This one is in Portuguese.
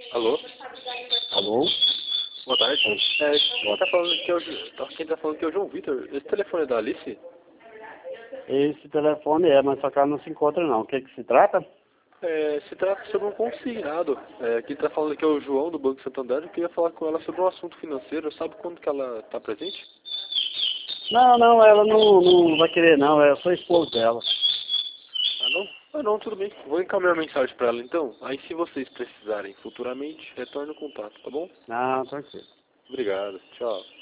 Alô? Alô? Boa tarde. Quem tá falando que é o João Vitor. Esse telefone é da Alice? Esse telefone é, mas só que ela não se encontra não. O que que se trata? Se trata sobre um consignado. Quem tá falando aqui é o João do Banco Santander. Eu queria falar com ela sobre um assunto financeiro. Sabe quando que ela tá presente? Não, ela não vai querer não, é só esposo dela. Ah, não? Ah, não, tudo bem. Vou encaminhar a mensagem pra ela então. Aí se vocês precisarem futuramente, retorne o contato, tá bom? Não, tranquilo. Obrigado. Tchau.